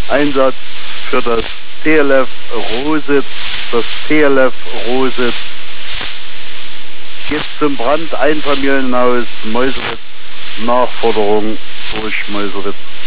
Einsatz für das TLF Rositz. Das TLF Rositz geht zum Brand, Einfamilienhaus Meuselwitz, Nachforderung durch Meuselwitz.